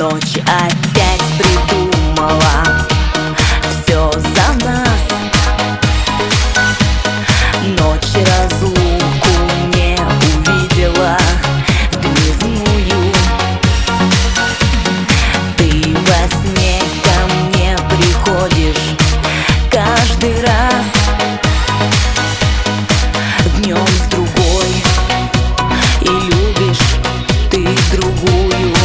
Ночь опять придумала все за нас. Ночь разлуку не увидела дневную. Ты во сне ко мне приходишь каждый раз, днем с другой, и любишь ты другую.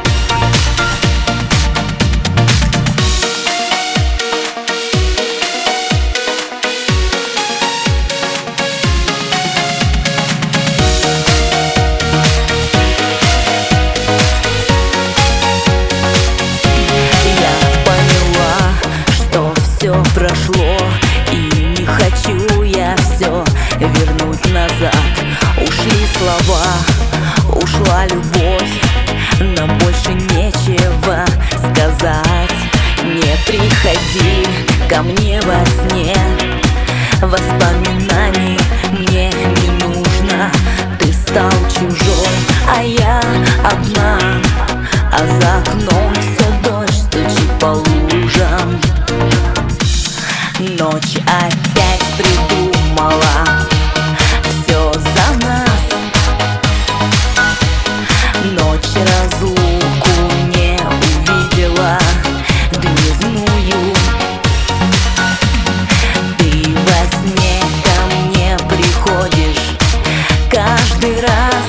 Прошло, и не хочу я все вернуть назад. Ушли слова, ушла любовь, нам больше нечего сказать. Не приходи ко мне во сне, воспоминаний мне не нужно. Ты стал чужой, а я одна, а за окном все дождь стучит по лужам. Ночь опять придумала все за нас. Ночь разлуку не увидела дневную. Ты во сне ко мне приходишь каждый раз,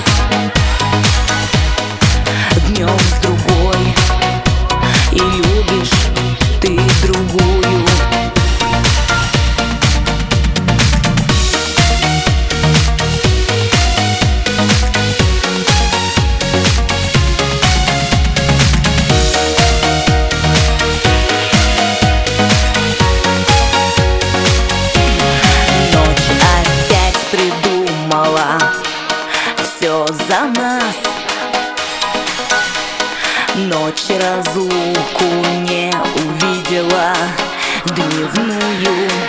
днем с другой, и любишь ты другую. Все за нас. Ночь разлуку не увидела дневную.